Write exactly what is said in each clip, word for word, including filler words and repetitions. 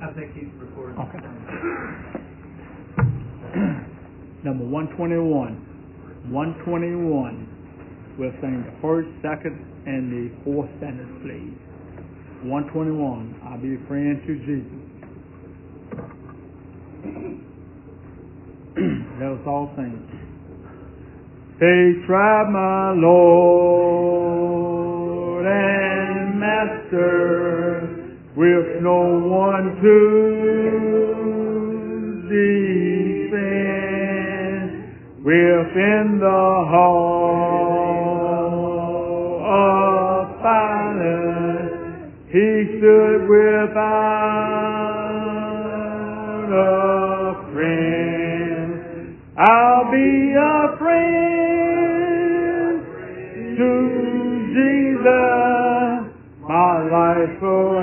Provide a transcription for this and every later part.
I think he's recording. Okay. Number one twenty-one. one twenty-one. We'll sing the first, second, and the fourth sentence, please. one twenty-one. I'll be a friend to Jesus. Let us all sing. They tried my Lord and Master with no one to defend. Within the hall of Pilate, he stood without a friend. I'll be a friend to Jesus, my life for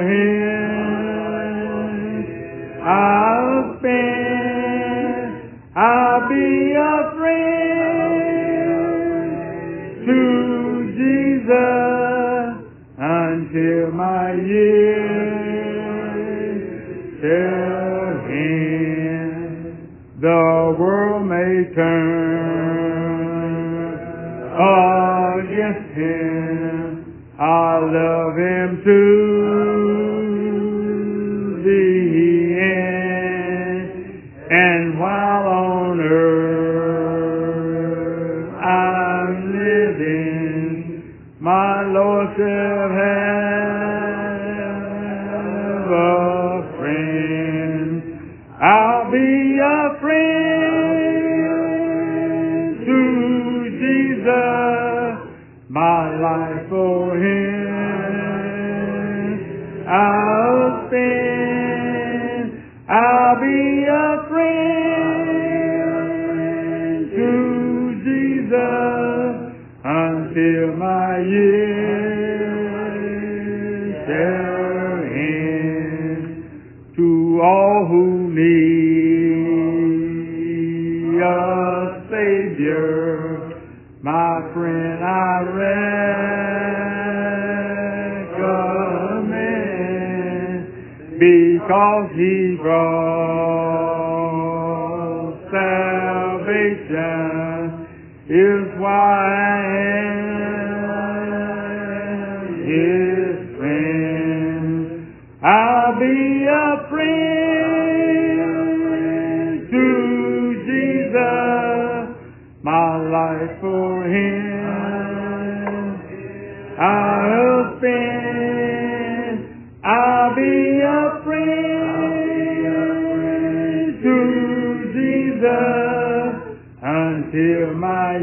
him I'll spend. I'll be a friend to Jesus until my years shall end. The world may turn against him, I love him to the end. And while on earth I'm living, my Lord shall have a friend. I'll be a friend to Jesus, my life for him I'll spend. I'll be a friend to Jesus until my years shall end. To all who need a Savior, my friend, I recommend, because he brought salvation, is why I am his friend. I'll be a friend to Jesus, my life for him I'll spend. I'll be a friend to Jesus until my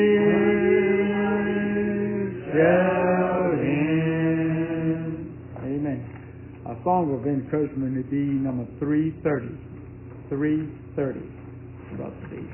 years shall end. Amen. Our song of encouragement would be number three thirty. three thirty. Brother Steve.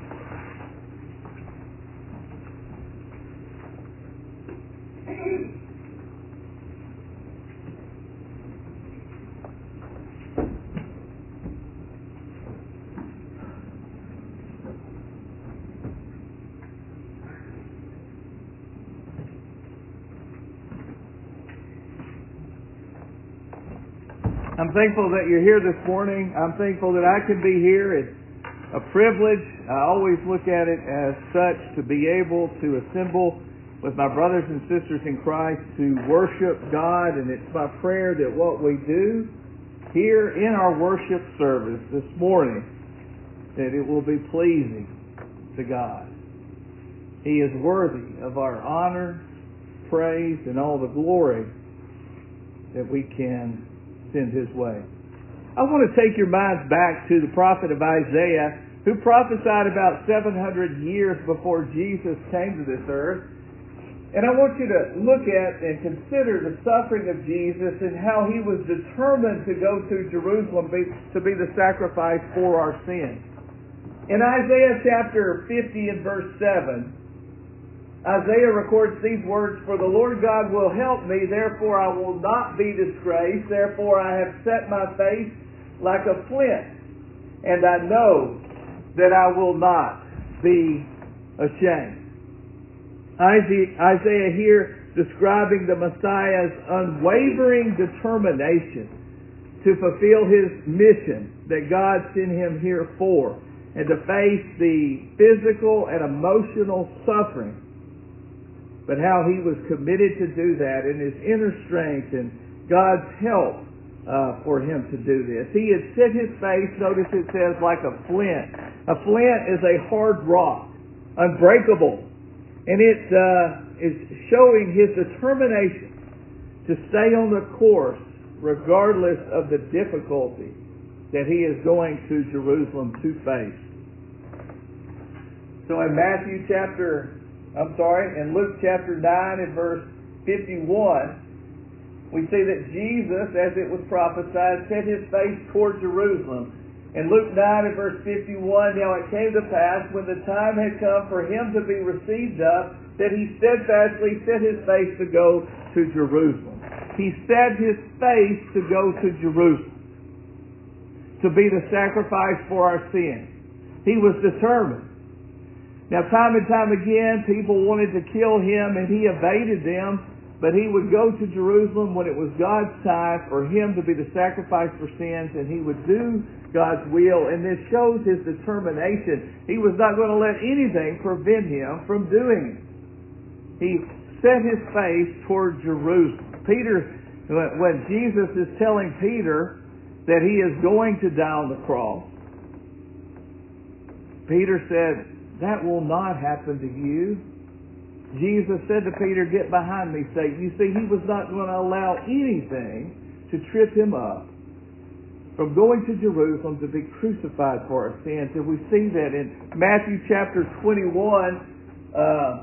I'm thankful that you're here this morning. I'm thankful that I can be here. It's a privilege. I always look at it as such, to be able to assemble with my brothers and sisters in Christ to worship God. And it's my prayer that what we do here in our worship service this morning, that it will be pleasing to God. He is worthy of our honor, praise, and all the glory that we can send his way. I want to take your minds back to the prophet of Isaiah, who prophesied about seven hundred years before Jesus came to this earth. And I want you to look at and consider the suffering of Jesus and how he was determined to go to Jerusalem to be the sacrifice for our sins. In Isaiah chapter fifty and verse seven, Isaiah records these words, "For the Lord God will help me, therefore I will not be disgraced. Therefore I have set my face like a flint, and I know that I will not be ashamed." Isaiah here describing the Messiah's unwavering determination to fulfill His mission that God sent Him here for, and to face the physical and emotional suffering, but how He was committed to do that in His inner strength and God's help uh, for Him to do this. He had set His face, notice it says, like a flint. A flint is a hard rock, unbreakable, and it uh, is showing His determination to stay on the course regardless of the difficulty that He is going to Jerusalem to face. So in Matthew chapter, I'm sorry, in Luke chapter nine and verse fifty-one, we see that Jesus, as it was prophesied, set His face toward Jerusalem. In Luke nine and verse fifty-one, now it came to pass, when the time had come for Him to be received up, that He steadfastly set His face to go to Jerusalem. He set His face to go to Jerusalem, to be the sacrifice for our sins. He was determined. Now, time and time again, people wanted to kill Him, and He evaded them, but He would go to Jerusalem when it was God's time for Him to be the sacrifice for sins, and He would do God's will, and this shows His determination. He was not going to let anything prevent Him from doing it. He set His face toward Jerusalem. Peter, when Jesus is telling Peter that He is going to die on the cross, Peter said, "That will not happen to you." Jesus said to Peter, "Get behind me, Satan." You see, He was not going to allow anything to trip Him up from going to Jerusalem to be crucified for our sins. And we see that in Matthew chapter twenty-one, uh,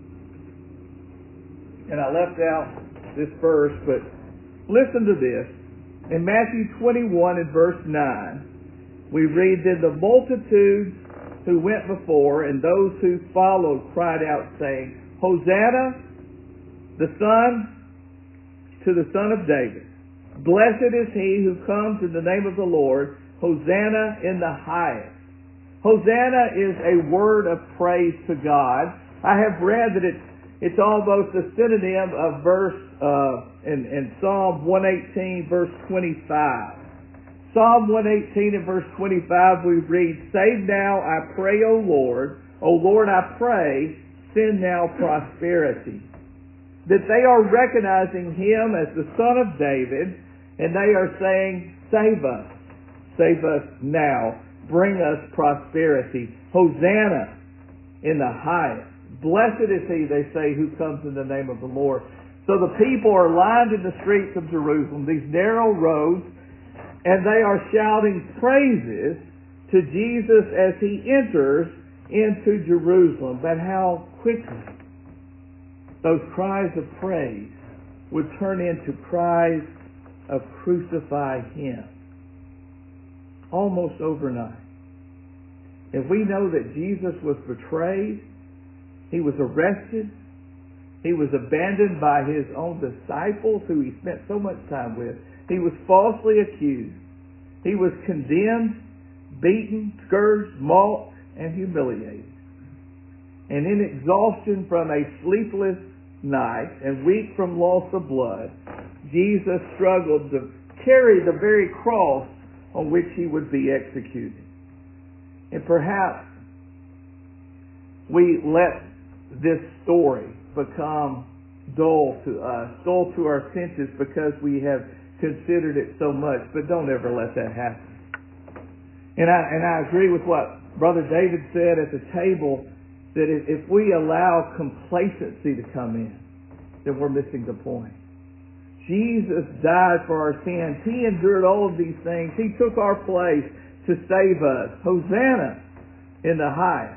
and I left out this verse, but listen to this. In Matthew twenty-one and verse nine, we read, "Then the multitudes who went before and those who followed cried out, saying, Hosanna, the Son, to the Son of David. Blessed is He who comes in the name of the Lord. Hosanna in the highest." Hosanna is a word of praise to God. I have read that it's It's almost a synonym of verse uh, in, in Psalm one eighteen, verse twenty-five. Psalm one eighteen and verse twenty-five, we read, "Save now, I pray, O Lord. O Lord, I pray, send now prosperity." That they are recognizing Him as the Son of David, and they are saying, "Save us. Save us now. Bring us prosperity. Hosanna in the highest. Blessed is He," they say, "who comes in the name of the Lord." So the people are lined in the streets of Jerusalem, these narrow roads, and they are shouting praises to Jesus as He enters into Jerusalem. But how quickly those cries of praise would turn into cries of "Crucify Him." Almost overnight. If we know that Jesus was betrayed, He was arrested, He was abandoned by His own disciples who He spent so much time with, He was falsely accused, He was condemned, beaten, scourged, mocked, and humiliated. And in exhaustion from a sleepless night and weak from loss of blood, Jesus struggled to carry the very cross on which He would be executed. And perhaps we let this story become dull to us, dull to our senses because we have considered it so much, but don't ever let that happen. And I, and I agree with what Brother David said at the table, that if we allow complacency to come in, then we're missing the point. Jesus died for our sins. He endured all of these things. He took our place to save us. Hosanna in the highest.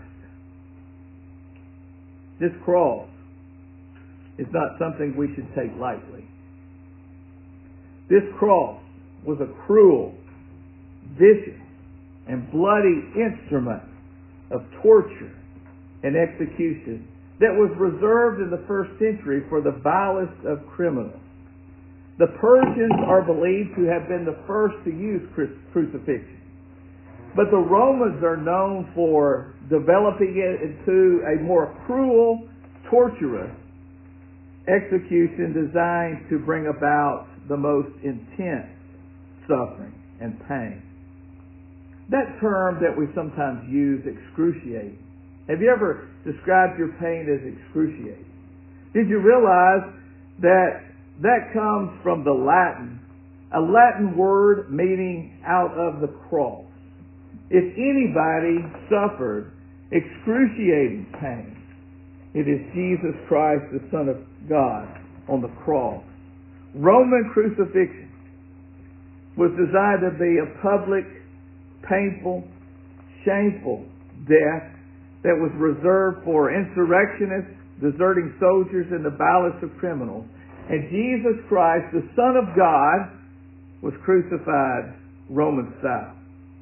This cross is not something we should take lightly. This cross was a cruel, vicious, and bloody instrument of torture and execution that was reserved in the first century for the vilest of criminals. The Persians are believed to have been the first to use crucifixion. But the Romans are known for developing it into a more cruel, torturous execution designed to bring about the most intense suffering and pain. That term that we sometimes use, excruciating. Have you ever described your pain as excruciating? Did you realize that that comes from the Latin, a Latin word meaning out of the cross? If anybody suffered excruciating pain, it is Jesus Christ, the Son of God, on the cross. Roman crucifixion was designed to be a public, painful, shameful death that was reserved for insurrectionists, deserting soldiers, and the vilest of criminals. And Jesus Christ, the Son of God, was crucified Roman style.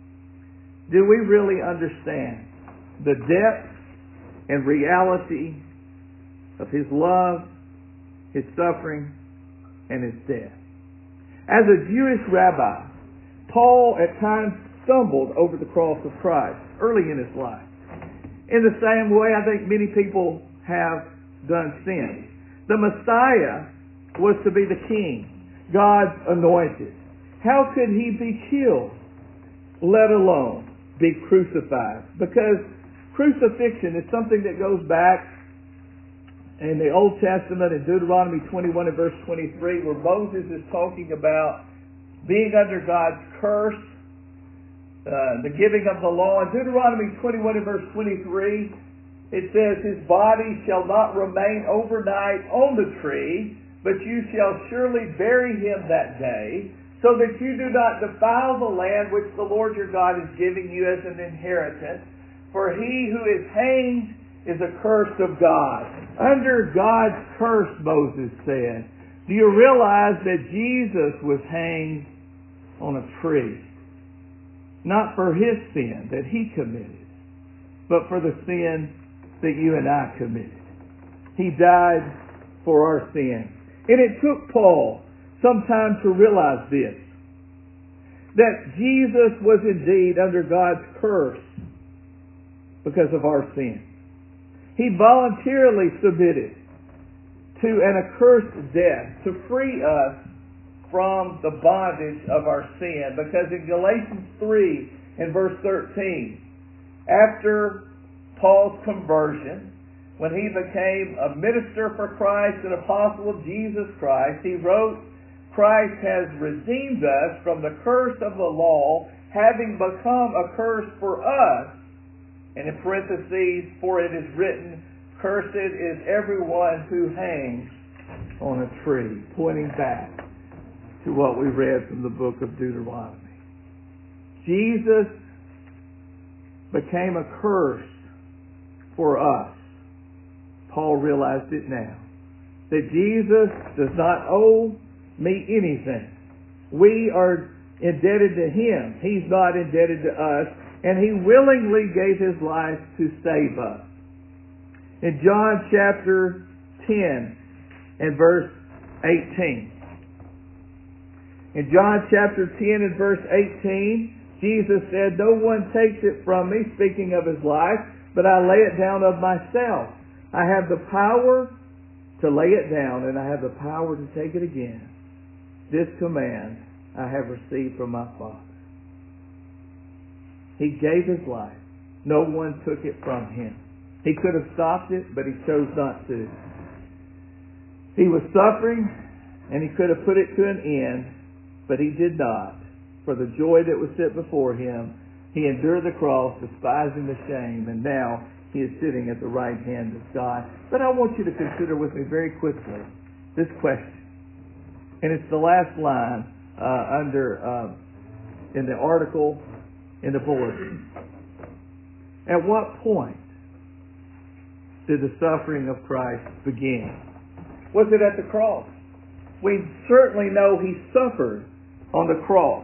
Do we really understand the depth and reality of His love, His suffering, and His death? As a Jewish rabbi, Paul at times stumbled over the cross of Christ early in his life. In the same way, I think many people have done since. The Messiah was to be the King, God's anointed. How could He be killed, let alone be crucified? Because crucifixion is something that goes back in the Old Testament, in Deuteronomy twenty-one and verse twenty-three, where Moses is talking about being under God's curse, uh, the giving of the law. In Deuteronomy twenty-one and verse twenty-three, it says, His body shall not remain overnight on the tree, but you shall surely bury him that day, so that you do not defile the land which the Lord your God is giving you as an inheritance. For he who is hanged is accursed of God. Under God's curse, Moses said. Do you realize that Jesus was hanged on a tree? Not for his sin that he committed, but for the sin that you and I committed. He died for our sin. And it took Paul some time to realize this, that Jesus was indeed under God's curse because of our sin. He voluntarily submitted to an accursed death to free us from the bondage of our sin. Because in Galatians three and verse thirteen, after Paul's conversion, when he became a minister for Christ, an apostle of Jesus Christ, he wrote, Christ has redeemed us from the curse of the law, having become a curse for us. And in parentheses, for it is written, cursed is everyone who hangs on a tree, pointing back to what we read from the book of Deuteronomy. Jesus became a curse for us. Paul realized it now, that Jesus does not owe me anything. We are indebted to Him. He's not indebted to us. And He willingly gave His life to save us. In John chapter ten and verse eighteen. In John chapter ten and verse eighteen, Jesus said, no one takes it from me, speaking of His life, but I lay it down of myself. I have the power to lay it down, and I have the power to take it again. This command I have received from my Father. He gave His life. No one took it from Him. He could have stopped it, but He chose not to. He was suffering, and He could have put it to an end, but He did not. For the joy that was set before Him, He endured the cross, despising the shame, and now He is sitting at the right hand of God. But I want you to consider with me very quickly this question. And it's the last line uh, under uh, in the article in the bulletin. At what point did the suffering of Christ begin? Was it at the cross? We certainly know He suffered on the cross.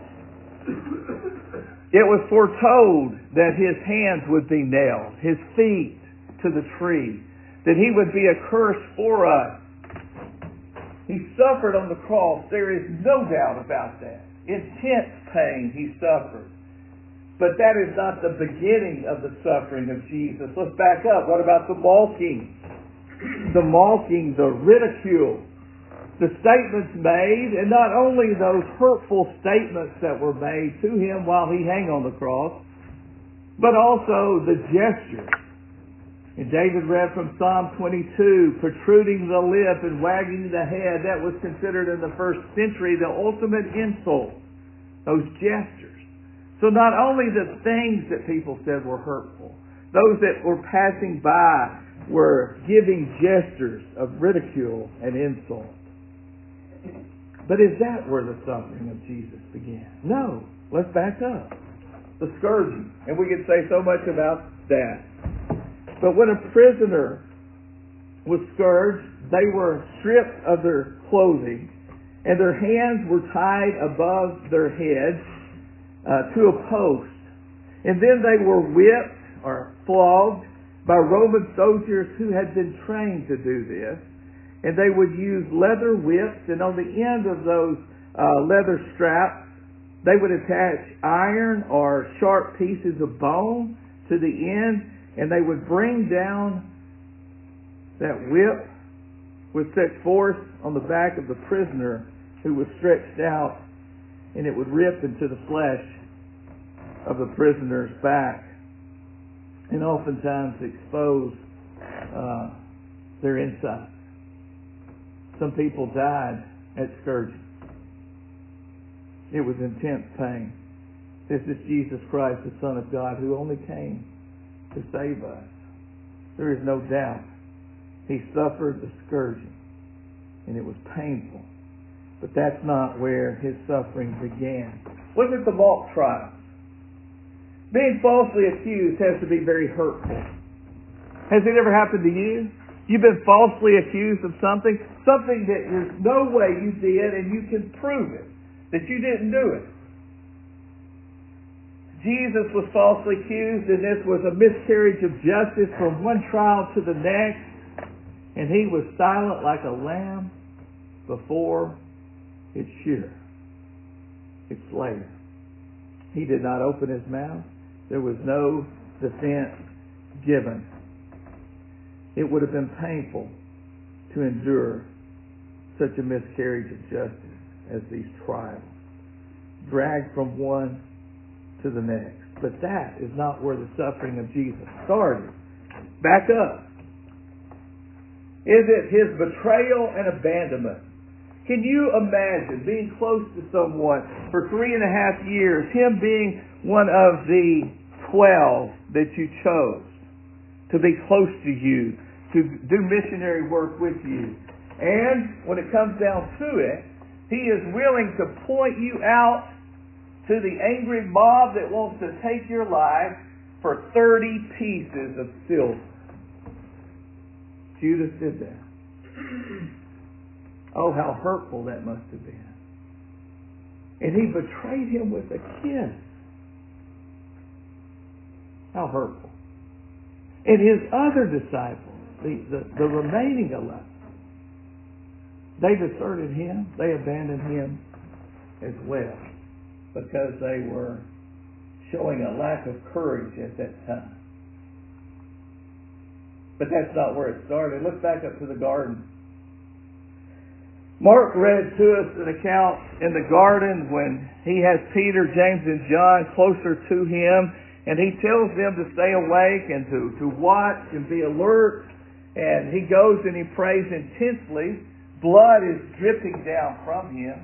It was foretold that His hands would be nailed, His feet to the tree, that He would be a curse for us. He suffered on the cross. There is no doubt about that. Intense pain He suffered. But that is not the beginning of the suffering of Jesus. Let's back up. What about the mocking? The mocking, the ridicule the statements made, and not only those hurtful statements that were made to him while he hung on the cross, but also the gestures. And David read from Psalm twenty-two, protruding the lip and wagging the head. That was considered in the first century the ultimate insult. Those gestures. So not only the things that people said were hurtful, those that were passing by were giving gestures of ridicule and insult. But is that where the suffering of Jesus began? No. Let's back up. The scourging. And we could say so much about that. But when a prisoner was scourged, they were stripped of their clothing, and their hands were tied above their heads uh, to a post. And then they were whipped or flogged by Roman soldiers who had been trained to do this. And they would use leather whips, and on the end of those uh, leather straps, they would attach iron or sharp pieces of bone to the end, and they would bring down that whip with such force on the back of the prisoner who was stretched out, and it would rip into the flesh of the prisoner's back and oftentimes expose uh, their insides. Some people died at scourging. It was intense pain. This is Jesus Christ, the Son of God, who only came to save us. There is no doubt he suffered the scourging, and it was painful. But that's not where his suffering began. Look at the mock trial. Being falsely accused has to be very hurtful. Has it ever happened to you? You've been falsely accused of something, something that there's no way you did, and you can prove it, that you didn't do it. Jesus was falsely accused, and this was a miscarriage of justice from one trial to the next, and he was silent like a lamb before its shearer, its slayer. He did not open his mouth. There was no defense given. It would have been painful to endure such a miscarriage of justice as these trials, dragged from one to the next. But that is not where the suffering of Jesus started. Back up. Is it his betrayal and abandonment? Can you imagine being close to someone for three and a half years, him being one of the twelve that you chose to be close to you, to do missionary work with you, and when it comes down to it, he is willing to point you out to the angry mob that wants to take your life for thirty pieces of silver. Judas did that. Oh, how hurtful that must have been. And he betrayed him with a kiss. How hurtful. And his other disciples, the, the, the remaining eleven, they deserted him. They abandoned him as well, because they were showing a lack of courage at that time. But that's not where it started. Let's back up to the garden. Mark read to us an account in the garden when he has Peter, James, and John closer to him, and he tells them to stay awake and to, to watch and be alert. And he goes and he prays intensely. Blood is dripping down from him.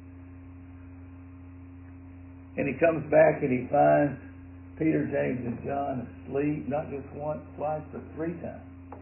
And he comes back and he finds Peter, James, and John asleep, not just once, twice, but three times.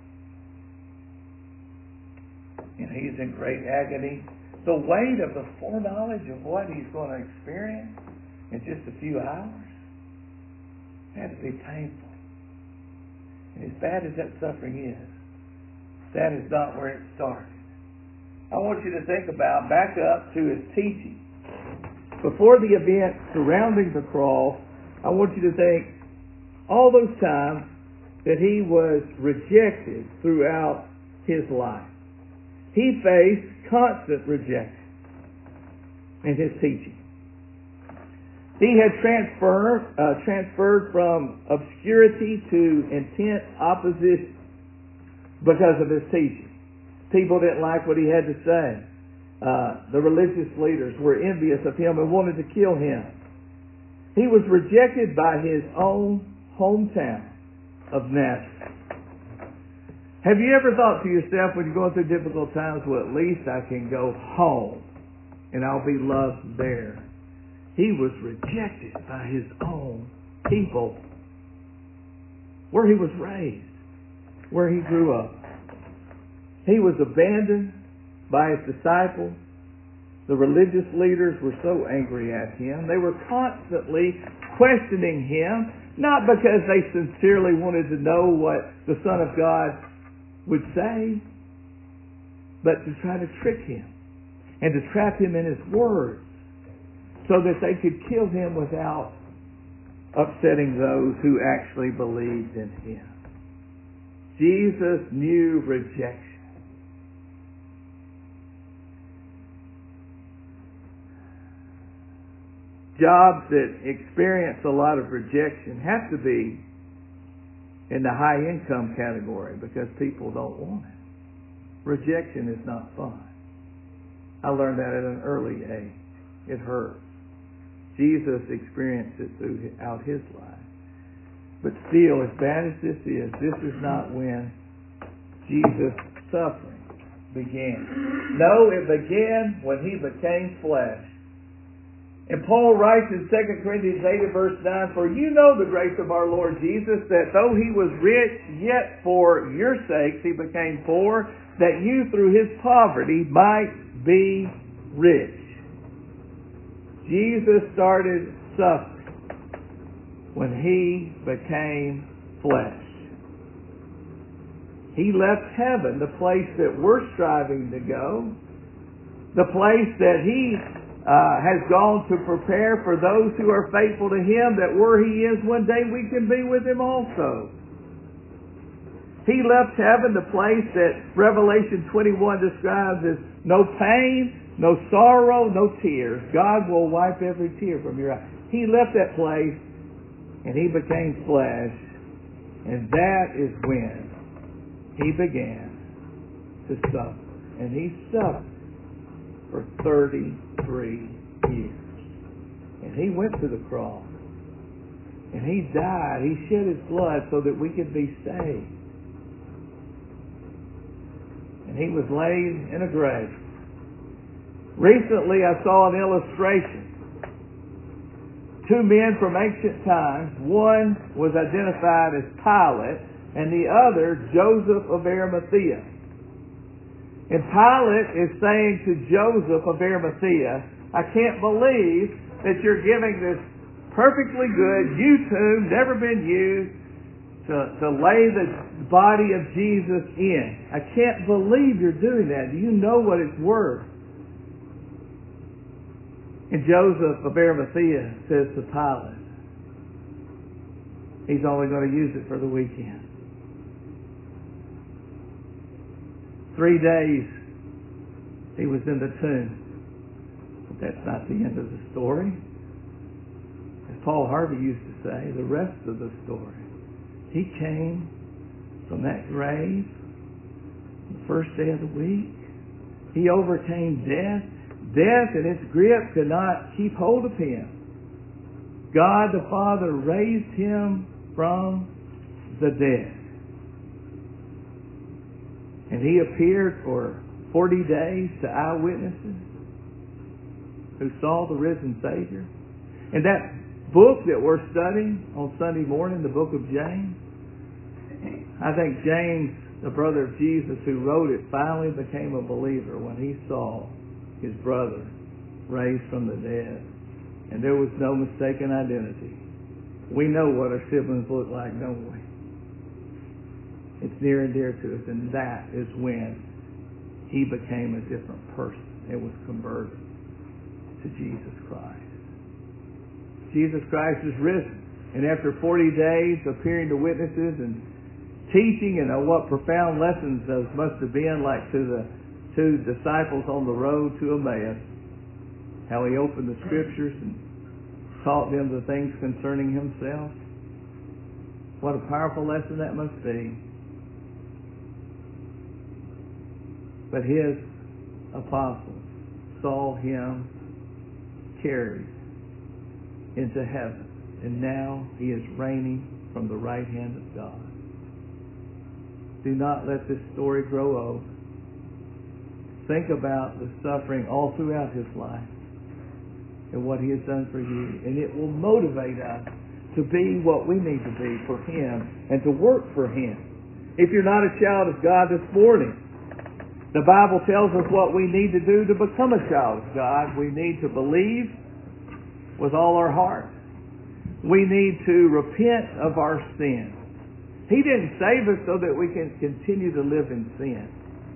And he's in great agony. The weight of the foreknowledge of what he's going to experience in just a few hours had to be painful. And as bad as that suffering is, that is not where it started. I want you to think about, back up to his teaching. Before the event surrounding the cross, I want you to think all those times that he was rejected throughout his life. He faced constant rejection in his teaching. He had transferred, uh, transferred from obscurity to intense opposition because of his teaching. People didn't like what he had to say. uh, the religious leaders were envious of him and wanted to kill him. He was rejected by his own hometown of Nazareth. Have you ever thought to yourself when you're going through difficult times, well, at least I can go home and I'll be loved there? He was rejected by his own people, where he was raised, where he grew up. He was abandoned by his disciples. The religious leaders were so angry at him. They were constantly questioning him, not because they sincerely wanted to know what the Son of God would say, but to try to trick him and to trap him in his words so that they could kill him without upsetting those who actually believed in him. Jesus knew rejection. Jobs that experience a lot of rejection have to be in the high income category because people don't want it. Rejection is not fun. I learned that at an early age. It hurts. Jesus experienced it throughout his life. But still, as bad as this is, this is not when Jesus' suffering began. No, it began when he became flesh. And Paul writes in Second Corinthians eight and verse nine, "For you know the grace of our Lord Jesus, that though he was rich, yet for your sakes he became poor, that you through his poverty might be rich." Jesus started suffering when he became flesh. He left heaven, the place that we're striving to go, the place that he Uh, has gone to prepare for those who are faithful to him, that where he is one day we can be with him also. He left heaven, the place that Revelation twenty-one describes as no pain, no sorrow, no tears. God will wipe every tear from your eye. He left that place and he became flesh, and that is when he began to suffer. And he suffered for thirty-three years. And he went to the cross. And he died. He shed his blood so that we could be saved. And he was laid in a grave. Recently I saw an illustration. Two men from ancient times. One was identified as Pilate and the other Joseph of Arimathea. And Pilate is saying to Joseph of Arimathea, "I can't believe that you're giving this perfectly good, U-tube, never been used, to, to lay the body of Jesus in. I can't believe you're doing that. Do you know what it's worth?" And Joseph of Arimathea says to Pilate, "He's only going to use it for the weekend." Three days he was in the tomb. But that's not the end of the story. As Paul Harvey used to say, the rest of the story. He came from that grave the first day of the week. He overcame death. Death and its grip could not keep hold of him. God the Father raised him from the dead. And he appeared for forty days to eyewitnesses who saw the risen Savior. And that book that we're studying on Sunday morning, the book of James, I think James, the brother of Jesus who wrote it, finally became a believer when he saw his brother raised from the dead. And there was no mistaken identity. We know what our siblings look like, don't we? It's near and dear to us, and that is when he became a different person. It was converted to Jesus Christ. Jesus Christ is risen, and after forty days appearing to witnesses and teaching, and oh, what profound lessons those must have been, like to the two disciples on the road to Emmaus, how he opened the scriptures and taught them the things concerning himself. What a powerful lesson that must be. But his apostles saw him carried into heaven, and now he is reigning from the right hand of God. Do not let this story grow old. Think about the suffering all throughout his life and what he has done for you, and it will motivate us to be what we need to be for him and to work for him. If you're not a child of God this morning, the Bible tells us what we need to do to become a child of God. We need to believe with all our heart. We need to repent of our sin. He didn't save us so that we can continue to live in sin.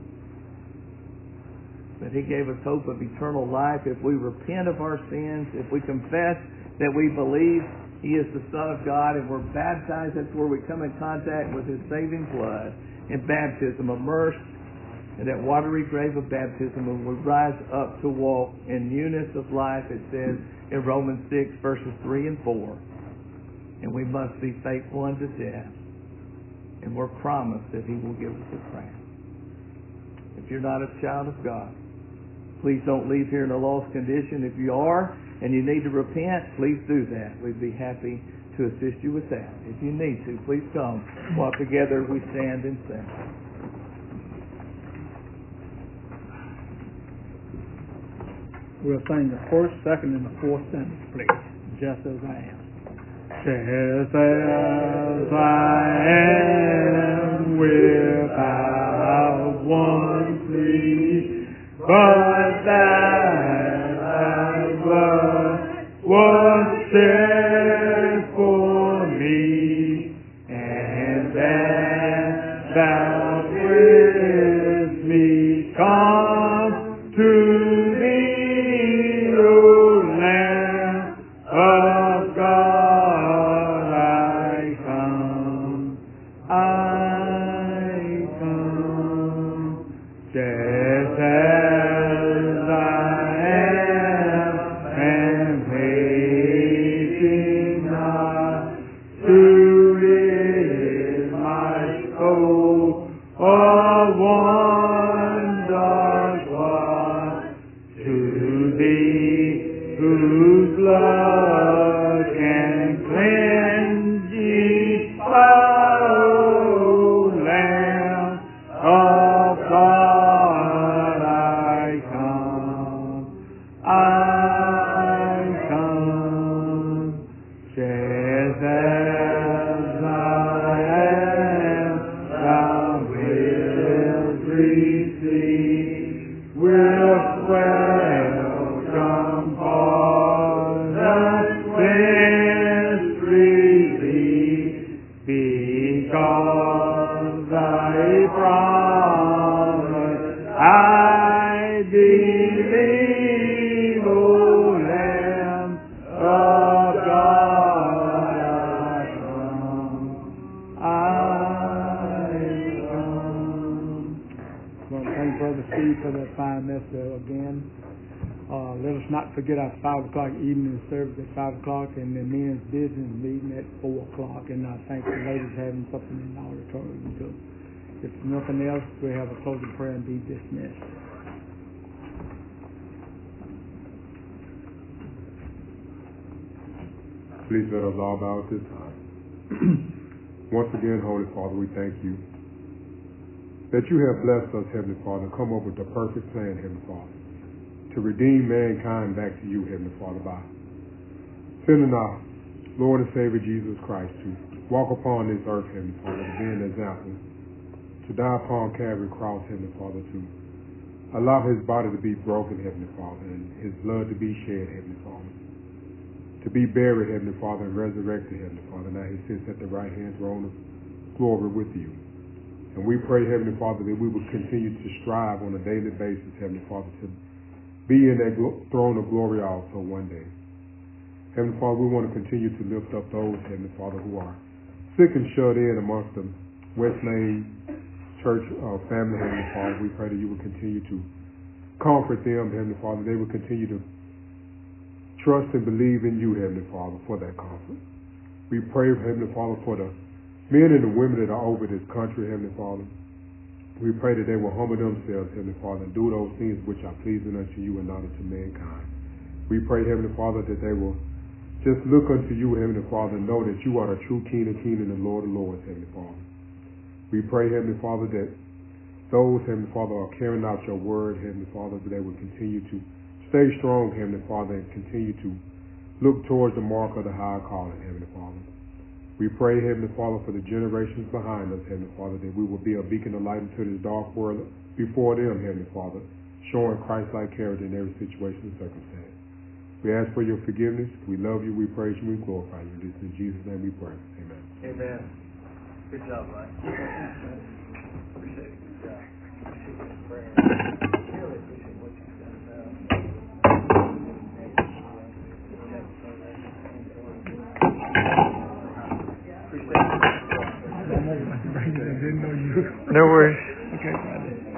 But he gave us hope of eternal life if we repent of our sins, if we confess that we believe he is the Son of God, and we're baptized. That's where we come in contact with his saving blood in baptism, immersed in that watery grave of baptism, when we rise up to walk in newness of life, it says in Romans six, verses three and four. And we must be faithful unto death. And we're promised that he will give us a crown. If you're not a child of God, please don't leave here in a lost condition. If you are and you need to repent, please do that. We'd be happy to assist you with that. If you need to, please come while together we stand and sing. We'll sing the first, second, and the fourth sentence, please. Just as I am. Just as I am, without one plea, but that thy blood was shed for me, and that thou wouldst me come to thee, O Lamb of God, I come, I come, just as I am, and hating not to rid my soul of one dark lot, to thee whose blood can cleanse each foul Lamb of God, I come, I come, just as I am, thou wilt receive with welcome pardon, cleanse freely, because thy promise I believe, O Lamb of God, I come, I come. Well, thank Brother Steve for that fine message again. Uh, let us not forget our five o'clock evening service at five o'clock and the men's business meeting at four o'clock. And I thank the ladies having something in the auditorium too. If nothing else, we have a closing prayer and be dismissed. Please let us all bow at this time. Once again, Holy Father, we thank you that you have blessed us, Heavenly Father, come up with the perfect plan, Heavenly Father, to redeem mankind back to you, Heavenly Father, by sending our Lord and Savior Jesus Christ to walk upon this earth, Heavenly Father, to be an example, to die upon Calvary cross, Heavenly Father, to allow his body to be broken, Heavenly Father, and his blood to be shed, Heavenly Father, to be buried, Heavenly Father, and resurrected, Heavenly Father. Now he sits at the right hand throne of glory with you. And we pray, Heavenly Father, that we will continue to strive on a daily basis, Heavenly Father, to be in that glo- throne of glory also one day. Heavenly Father, we want to continue to lift up those, Heavenly Father, who are sick and shut in amongst the West Lane Church uh, family, Heavenly Father. We pray that you will continue to comfort them, Heavenly Father. They will continue to trust and believe in you, Heavenly Father, for that comfort. We pray, Heavenly Father, for the men and the women that are over this country, Heavenly Father, We pray that they will humble themselves, Heavenly Father, and do those things which are pleasing unto you and not unto mankind. We pray, Heavenly Father, that they will just look unto you, Heavenly Father, and know that you are the true King of kings and the Lord of lords, Heavenly Father. We pray, Heavenly Father, that those, Heavenly Father, are carrying out your word, Heavenly Father, that they will continue to stay strong, Heavenly Father, and continue to look towards the mark of the high calling, Heavenly Father. We pray, Heavenly Father, for the generations behind us, Heavenly Father, that we will be a beacon of light into this dark world before them, Heavenly Father, showing Christ-like character in every situation and circumstance. We ask for your forgiveness. We love you, we praise you, we glorify you. This is in Jesus' name we pray. Amen. Amen. Good job, Mike. Appreciate it. Good job. Appreciate your prayer. Really appreciate what you've done now. I didn't know you. No worries. Okay, Friday.